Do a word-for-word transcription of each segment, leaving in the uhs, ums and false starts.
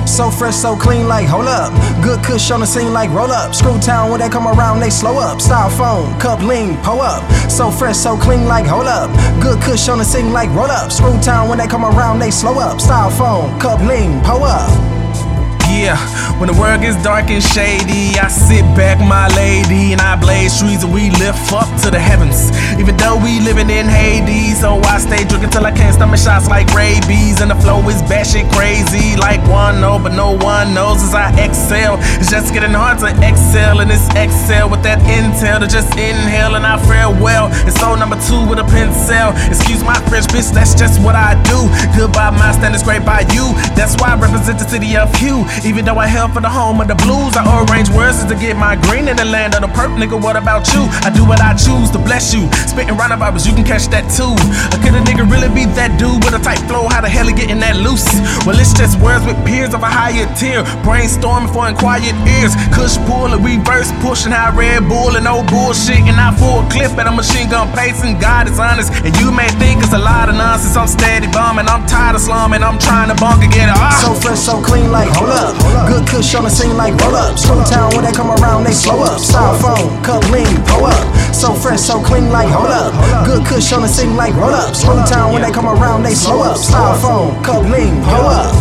So fresh, so clean, like hold up. Good kush on the scene, like roll up. Screw town, when they come around, they slow up. Styrofoam, cup lean, pull up. So fresh, so clean, like hold up. Good kush on the scene, like roll up. Screw town, when they come around, they slow up. Styrofoam, cup lean, pull up. Yeah, when the world gets dark and shady, I sit back, my lady, and I blaze trees and we lift up to the heavens. Even though we living in Hades, so I stay drinking till I can't stomach shots like rabies. And the flow is batshit crazy, like one know, but no one knows as I exhale. It's just getting hard to excel, and it's exhale with that intel to just inhale and I farewell. And so number two with a pencil. Excuse my French, bitch, that's just what I do. Good by my standards, great by you. That's why I represent the city of Hugh. Even though I hail for the home of the blues, I arrange words to get my green in the land of the perp. Nigga, what about you? I do what I choose to bless you. Spitting roundabouts, you can catch that too. Or could a nigga really be that dude with a tight flow? How the hell he getting that loose? Well, it's just words with peers of a higher tier. Brainstorming for quiet ears. Kush pull and reverse pushing high Red Bull and no bullshit. And I full clip at a machine gun pace, and God is honest. And you may think it's a lot of nonsense. I'm steady bombing, I'm tired of slumming. I'm trying to bunk and get it off. So fresh, so clean, like hold up. Good kush on the scene, like roll up. Screw town, when they come around, they slow up. Styrofoam, cup lean, pull up. So fresh, so clean, like hold up. Good kush on the scene, like roll up. Screw town, when they come around, they slow up. Styrofoam, cup lean, pull up.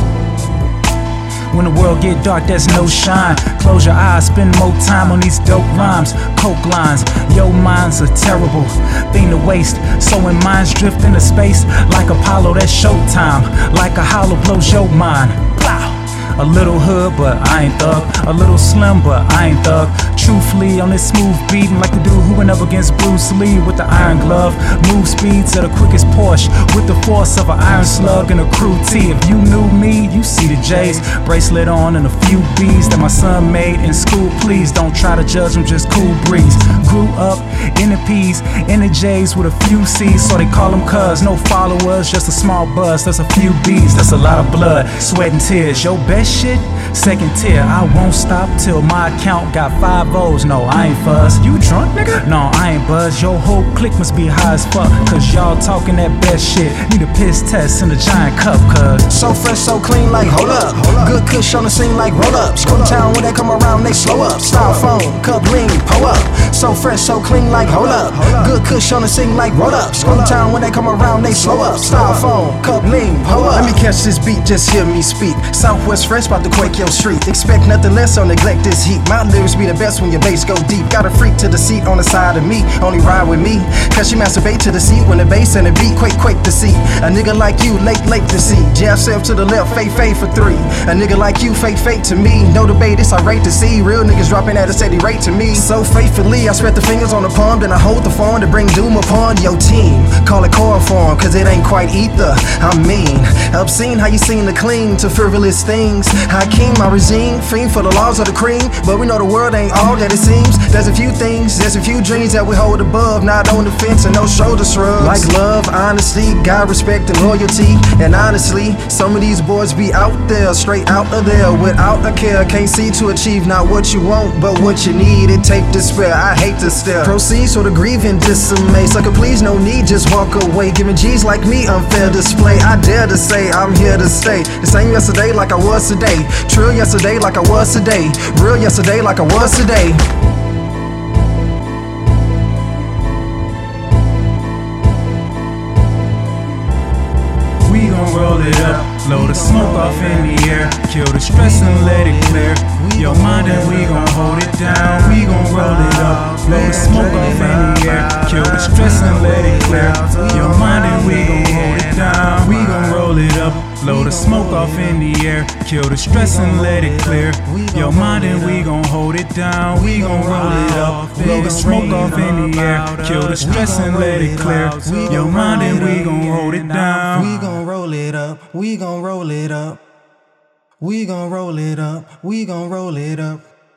When the world get dark, there's no shine. Close your eyes, spend more time on these dope rhymes. Coke lines, your minds are terrible thing to waste. So when minds drift into space, like Apollo, that's showtime. Like a hollow blows your mind. Plow. A little hood, but I ain't thug. A little slim, but I ain't thug. Truthfully, on this smooth beat, like the dude who went up against Bruce Lee with the iron glove. Move speeds at the quickest Porsche with the force of an iron slug and a crew T. If you knew me, you see the J's. Bracelet on and a few B's that my son made in school. Please don't try to judge him, just cool breeze. Grew up in the P's, in the J's with a few C's, so they call them cuz. No followers, just a small buzz. That's a few B's, that's a lot of blood, sweat and tears. Your best shit, second tier. I won't stop till my account got five O's. No, I ain't fuzz. You drunk, nigga? No, I ain't buzz. Your whole clique must be high as fuck, cause y'all talking that best shit. Need a piss test in a giant cup, cuz. So fresh, so clean, like hold up. Good kush on the scene, like roll up. Screw town, when they come around, they slow up. Styrofoam, cup lean, pull up. So fresh, so clean, like hold up. Good kush on the scene, like roll up. Screw town, when they come around, they slow up. Styrofoam, cup lean, pull up. Let me catch this beat, just hear me speak. Southwest Fresh, about to quake your street. Expect nothing less, so neglect this heat. My lyrics be the best when your bass go deep. Got a freak to the seat on the side of me. Only ride with me, cause she masturbate to the seat when the bass and the beat quake, quake the seat. A nigga like you, late, late to see. Jab self to the left, fake, fade for three. A nigga like you, fake, fake to me. No debate, it's alright to see. Real niggas dropping at a steady rate to me. So faithfully, I spread the fingers on the palm, then I hold the phone to bring doom upon your team. Call it chloroform, cause it ain't quite ether. I'm mean, obscene how you seem to cling to frivolous things. Hakeem, my regime, fiend for the laws of the cream. But we know the world ain't all that it seems. There's a few things, there's a few dreams that we hold above. Not on the fence and no shoulder shrugs. Like love, honesty, God, respect, and loyalty. And honestly, some of these boys be out there, straight out of there, without a care. Can't see to achieve not what you want, but what you need. It take despair, I hate to stare. Proceed so the grieving dismay. Sucker please, no need, just walk away. Giving G's like me, unfair display. I dare to say I'm here to stay. The same yesterday like I was today. Trill yesterday like I was today. Real yesterday like I was today. We gon' roll it up, blow the smoke off in the air, kill the stress and let it clear your mind, and we gon' hold it down. We gon' roll it up, blow the smoke off in the air, kill the stress and let it clear your mind, and we gon' hold it down. We gon' roll it up, blow the smoke off in the air, kill the stress and let it clear your mind, and we gon' hold it down. We gon' roll it up, blow the smoke off in the air, kill the stress and let it clear your mind, and we gon' hold it down. We gon' roll it up, we gon' roll it up. We gon' roll it up, we gon' roll it up.